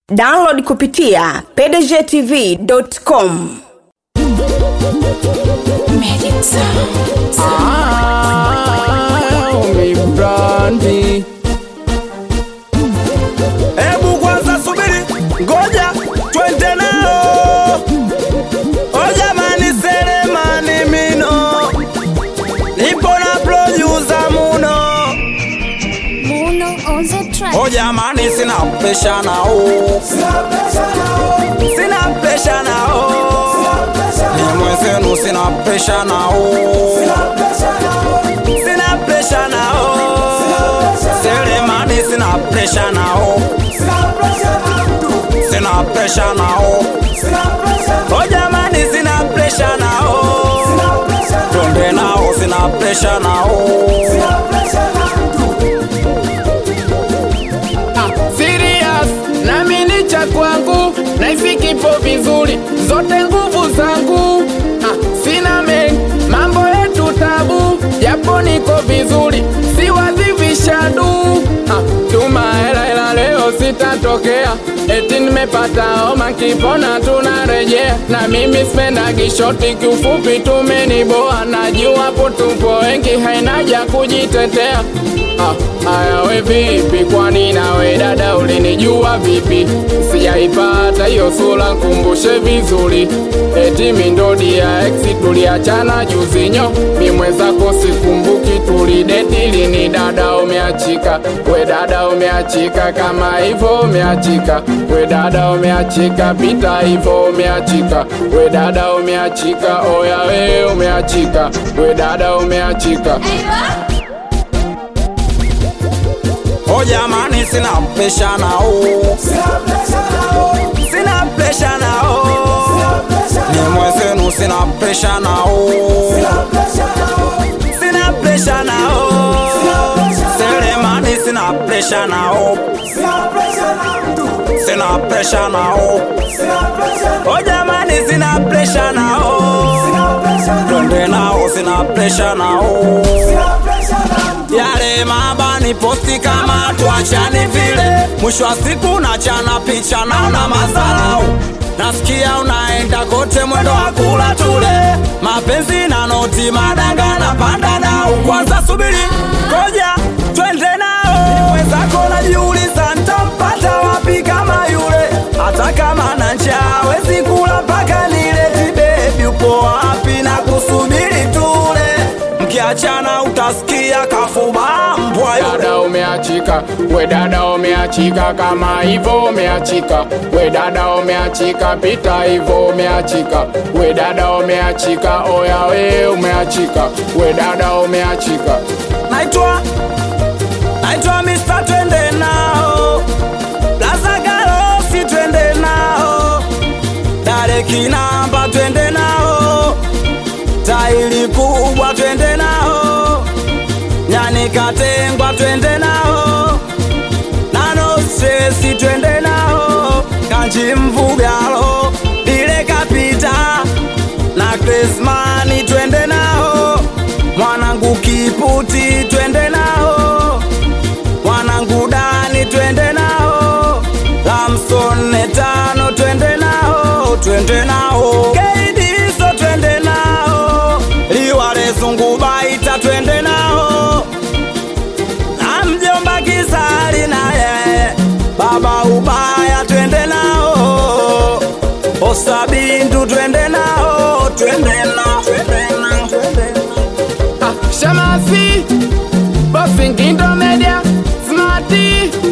Download kupitia pdgtv.com. Magic Sound. Mi brandi. Ebu kwanza subiri, ngoja twende nao. Oja mani Selemani Mino, nipo na producer Muno. Muno on the track. Oja mani sina pesha nao. Sina pesha nao. Ni mwenzenu sina pesha nao. Sina pesha nao. Selemani sina pesha nao. Sina pesha nao. Oh jamani sina pesha nao. Twende nao sina pesha nao. Serious, nami ni cha kwangu, naifiki po vizuri, zote nguvu zangu. Sina mengi, mambo yetu tabu, japo niko vizuri, siwazivisha du. Tuma hela leo sitatokea, eti nimepata homa kipona tunarejea. Na mimi spenda gishoti kiufupi tumeniboa, najua po tupo wengi hainaja kujitetea. Aya we vipi, kwani nawe dada ulinijua vipi? Sijaipata hiyo sura kumbushe vizuri, eti mindodi ya ex tuliachana juzi nyo. Mi mwenzako sikumbuki tulideti lini, dada umeachika. We dada umeachika, kama hivyo umeachika. We dada umeachika, pita hivyo umeachika. We dada umeachika, oya we umeachika. We dada umeachika. Oh jamani sina pesha nao. Sina pesha nao. Ni mwenzenu sina pesha nao. Sina pesha nao. Selemani sina pesha nao. Sina pesha nao. Oh jamani sina pesha nao. Twende nao sina pesha nao. Yale mabani posti kama tuachani vile, mwisho wa siku nachana picha naona mazarau. Nasikia unaenda kote mwendo wa kula tule, mapenzi na noti madanga na panda nao. Kwanza subiri, koja twende nao. Mwenzako najiuliza nitampata wapi kama yule, hata kama na njaa wezi kula mpaka nileti. Baby upo wapi na kusubiri tule, mkiachana utasikia kafuba mbwa yule. Dada umeachika, we dada umeachika, kama hivyo umeachika. We dada umeachika, pita hivyo umeachika. We dada umeachika, oya we umeachika. We dada umeachika. Naitwa Mr. Twende nao, Plaza Galosi twende nao, Dare Kinamba twende nao, Tairi kubwa twende nao, Nyani Katengwa twende nao, Nano Stresi twende nao, Kanji Mvugalo ile kapita na Krismani twende nao, mwanangu Kiputi twende nao, mwanangu Dani twende nao, Lamson Netano twende nao, twende nao, Keidiso twende nao, Liwale Zungu Baita twende nao, na mjomba Kisari naye baba ubaya twende nao, Osabindu twende nao, twende nao, twende nao, twende nao. Shamasi, Bossing Indo Media, Smarty,